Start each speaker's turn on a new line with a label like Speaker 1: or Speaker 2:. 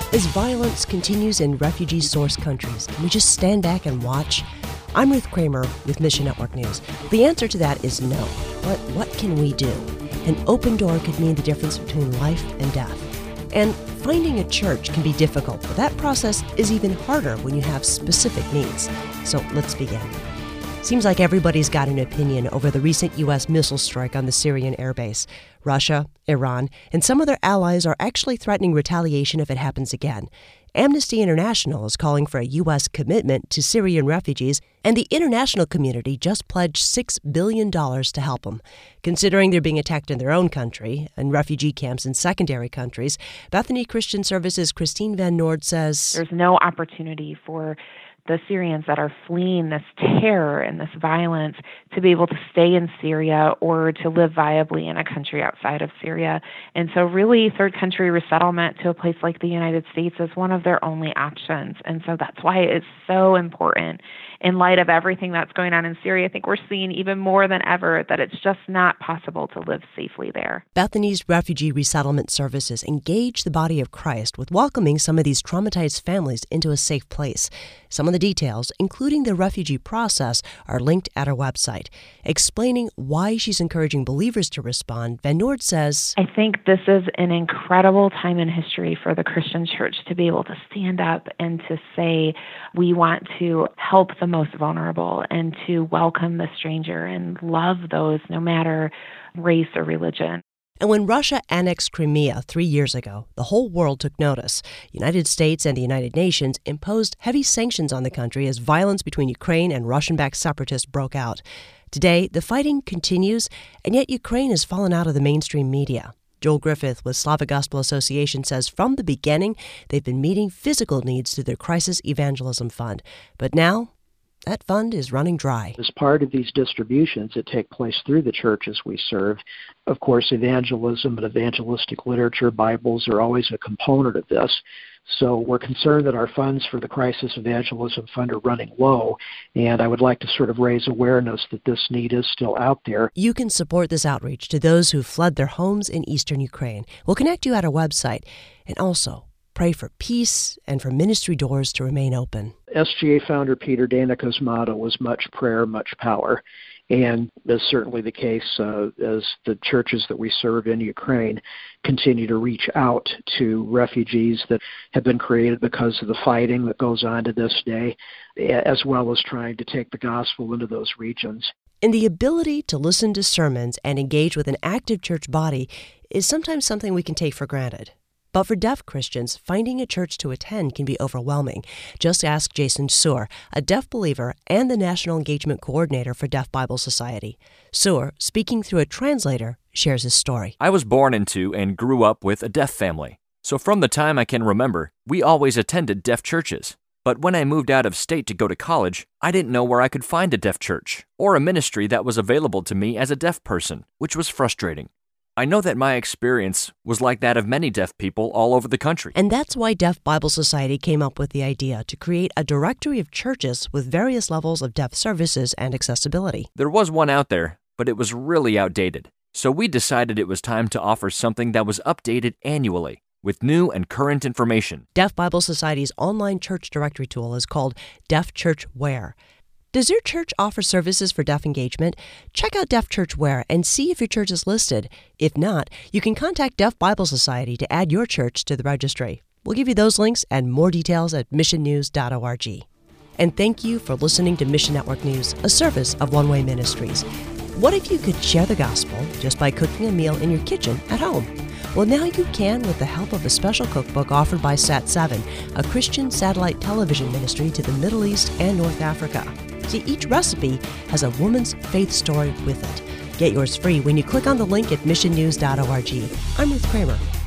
Speaker 1: As violence continues in refugee-source countries, can we just stand back and watch? I'm Ruth Kramer with Mission Network News. The answer to that is no. But what can we do? An open door could mean the difference between life and death. And finding a church can be difficult, but that process is even harder when you have specific needs. So let's begin. Seems like everybody's got an opinion over the recent U.S. missile strike on the Syrian airbase. Russia, Iran, and some of their allies are actually threatening retaliation if it happens again. Amnesty International is calling for a U.S. commitment to Syrian refugees, and the international community just pledged $6 billion to help them. Considering they're being attacked in their own country and refugee camps in secondary countries, Bethany Christian Services' Christine Van Noord says,
Speaker 2: there's no opportunity for the Syrians that are fleeing this terror and this violence to be able to stay in Syria or to live viably in a country outside of Syria. And so really third country resettlement to a place like the United States is one of their only options. And so that's why it's so important in light of everything that's going on in Syria. I think we're seeing even more than ever that it's just not possible to live safely there.
Speaker 1: Bethany's Refugee Resettlement Services engage the body of Christ with welcoming some of these traumatized families into a safe place. Some of the details, including the refugee process, are linked at our website. Explaining why she's encouraging believers to respond, Van Noord says,
Speaker 2: I think this is an incredible time in history for the Christian church to be able to stand up and to say, we want to help the most vulnerable and to welcome the stranger and love those no matter race or religion.
Speaker 1: And when Russia annexed Crimea 3 years ago, the whole world took notice. United States and the United Nations imposed heavy sanctions on the country as violence between Ukraine and Russian-backed separatists broke out. Today, the fighting continues, and yet Ukraine has fallen out of the mainstream media. Joel Griffith with Slavic Gospel Association says from the beginning, they've been meeting physical needs through their Crisis Evangelism Fund. But now, that fund is running dry.
Speaker 3: As part of these distributions that take place through the churches we serve, of course, evangelism and evangelistic literature, Bibles are always a component of this. So we're concerned that our funds for the Crisis Evangelism Fund are running low, and I would like to sort of raise awareness that this need is still out there.
Speaker 1: You can support this outreach to those who fled their homes in eastern Ukraine. We'll connect you at our website, and also pray for peace and for ministry doors to remain open.
Speaker 3: SGA founder Peter Danica's motto was much prayer, much power. And that's certainly the case as the churches that we serve in Ukraine continue to reach out to refugees that have been created because of the fighting that goes on to this day, as well as trying to take the gospel into those regions.
Speaker 1: And the ability to listen to sermons and engage with an active church body is sometimes something we can take for granted. But for deaf Christians, finding a church to attend can be overwhelming. Just ask Jason Suhr, a deaf believer and the National Engagement Coordinator for Deaf Bible Society. Suhr, speaking through a translator, shares his story.
Speaker 4: I was born into and grew up with a deaf family. So from the time I can remember, we always attended deaf churches. But when I moved out of state to go to college, I didn't know where I could find a deaf church or a ministry that was available to me as a deaf person, which was frustrating. I know that my experience was like that of many deaf people all over the country.
Speaker 1: And that's why Deaf Bible Society came up with the idea to create a directory of churches with various levels of deaf services and accessibility.
Speaker 4: There was one out there, but it was really outdated. So we decided it was time to offer something that was updated annually with new and current information.
Speaker 1: Deaf Bible Society's online church directory tool is called Deaf Church Where. Does your church offer services for deaf engagement? Check out Deaf Church Where and see if your church is listed. If not, you can contact Deaf Bible Society to add your church to the registry. We'll give you those links and more details at missionnews.org. And thank you for listening to Mission Network News, a service of One Way Ministries. What if you could share the gospel just by cooking a meal in your kitchen at home? Well, now you can with the help of a special cookbook offered by Sat7, a Christian satellite television ministry to the Middle East and North Africa. See, each recipe has a woman's faith story with it. Get yours free when you click on the link at missionnews.org. I'm Ruth Kramer.